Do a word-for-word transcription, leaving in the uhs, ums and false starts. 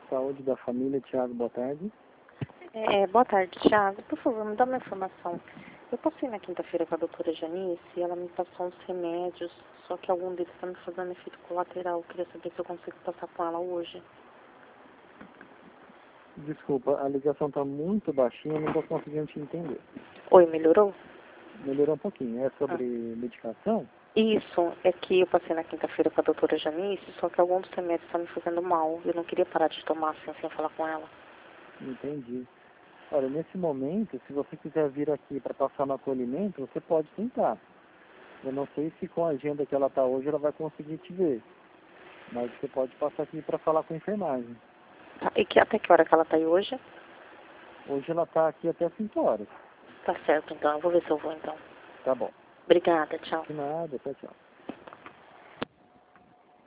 Saúde da família, Tiago, boa tarde. É, boa tarde, Thiago. Por favor, me dá uma informação. Eu passei na quinta-feira com a doutora Janice e ela me passou uns remédios, só que algum deles está me fazendo efeito colateral. Eu queria saber se eu consigo passar com ela hoje. Desculpa, a ligação está muito baixinha, não estou conseguindo te entender. Oi, melhorou? Melhorou um pouquinho. É sobre Ah. medicação? Isso, é que eu passei na quinta-feira com a doutora Janice, só que algum dos remédios está me fazendo mal. Eu não queria parar de tomar assim, sem falar com ela. Entendi. Olha, nesse momento, se você quiser vir aqui para passar no acolhimento, você pode tentar. Eu não sei se com a agenda que ela está hoje ela vai conseguir te ver. Mas você pode passar aqui para falar com a enfermagem. Tá, e que, até que hora que ela está aí hoje? Hoje ela está aqui até cinco horas. Tá certo, então. Eu vou ver se eu vou, então. Tá bom. Obrigada, tchau. De nada, tchau, tchau.